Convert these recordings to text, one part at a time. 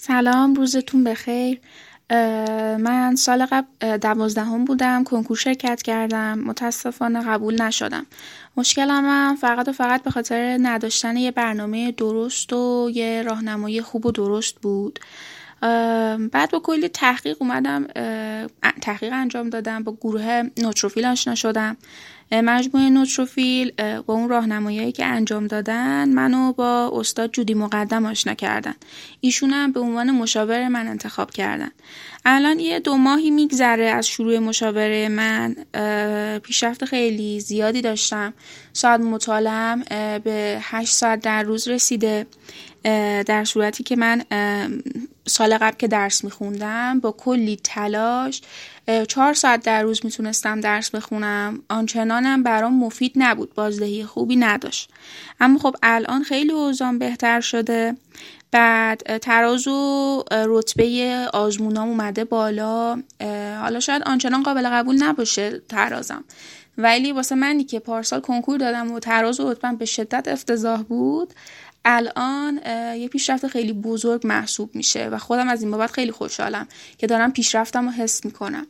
سلام، روزتون بخیر. من سال قبل 12 بودم، کنکور شرکت کردم، متاسفانه قبول نشدم. مشکلم هم فقط و فقط به خاطر نداشتن یه برنامه درست و یه راهنمایی خوب و درست بود. بعد با کلی تحقیق اومدم، تحقیق انجام دادم، با گروه نوتروفیل آشنا شدم. مجموعه نوتروفیل با اون راهنمایی‌هایی که انجام دادن منو با استاد جودی مقدم آشنا کردن. ایشون هم به عنوان مشاور من انتخاب کردن. الان یه 2 ماهی میگذره از شروع مشاوره من. پیشرفت خیلی زیادی داشتم. ساعت مطالعه‌ام به 8 ساعت در روز رسیده، در صورتی که من سال قبل که درس میخوندم با کلی تلاش 4 ساعت در روز میتونستم درس بخونم. آنچنانم برام مفید نبود، بازدهی خوبی نداشت. اما خب الان خیلی اوضاعم بهتر شده. بعد تراز و رتبه آزمونام اومده بالا. حالا شاید آنچنان قابل قبول نباشه ترازم، ولی واسه منی که پارسال کنکور دادم و تراز و رتبه‌ام به شدت افتضاح بود، الان یه پیشرفت خیلی بزرگ محسوب میشه و خودم از این بابت خیلی خوشحالم که دارم پیشرفتم رو حس میکنم.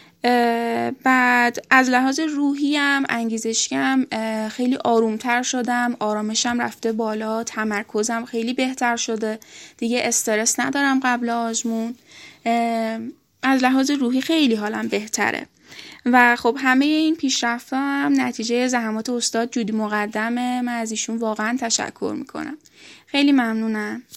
بعد از لحاظ روحیم، انگیزشیم خیلی آرومتر شدم، آرامشم رفته بالا، تمرکزم خیلی بهتر شده، دیگه استرس ندارم قبل آزمون. از لحاظ روحی خیلی حالم بهتره و خب همه این پیشرفت‌ها هم نتیجه زحمات استاد جودی مقدمه. من از ایشون واقعا تشکر میکنم. خیلی ممنونم.